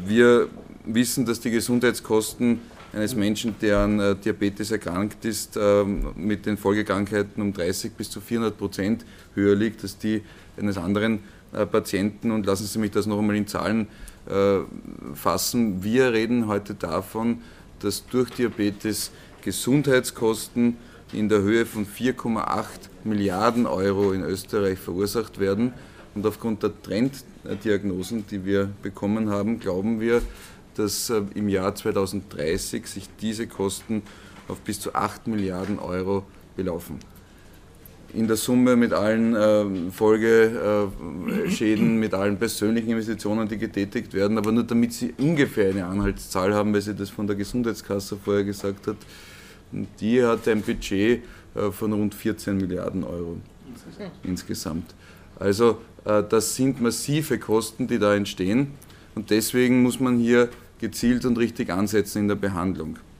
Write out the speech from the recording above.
Wir wissen, dass die Gesundheitskosten eines Menschen, der an Diabetes erkrankt ist, mit den Folgekrankheiten um 30 bis zu 400% höher liegt als die eines anderen Patienten. Und lassen Sie mich das noch einmal in Zahlen fassen. Wir reden heute davon, dass durch Diabetes Gesundheitskosten in der Höhe von 4,8 Milliarden Euro in Österreich verursacht werden. Und aufgrund der Trenddiagnosen, die wir bekommen haben, glauben wir, dass im Jahr 2030 sich diese Kosten auf bis zu 8 Milliarden Euro belaufen. In der Summe mit allen Folgeschäden, mit allen persönlichen Investitionen, die getätigt werden, aber nur damit Sie ungefähr eine Anhaltszahl haben, weil sie das von der Gesundheitskasse vorher gesagt hat, die hat ein Budget von rund 14 Milliarden Euro insgesamt. Also das sind massive Kosten, die da entstehen, und deswegen muss man hier gezielt und richtig ansetzen in der Behandlung.